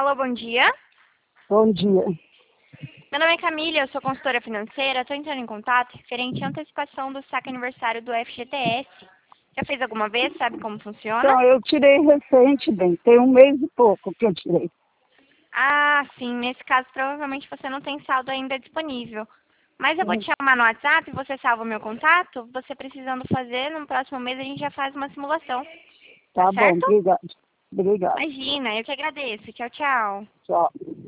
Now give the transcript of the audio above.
Alô, bom dia. Bom dia. Meu nome é Camila, eu sou consultora financeira. Estou entrando em contato referente à antecipação do saque aniversário do FGTS. Já fez alguma vez? Sabe como funciona? Então, eu tirei recente, bem, tem um mês e pouco que eu tirei. Ah, sim. Nesse caso, provavelmente você não tem saldo ainda disponível. Mas eu vou te chamar no WhatsApp, você salva o meu contato. Você precisando fazer, no próximo mês a gente já faz uma simulação. Tá Tá bom, certo? obrigado. Obrigado. Imagina, eu que agradeço. Tchau, tchau. Tchau.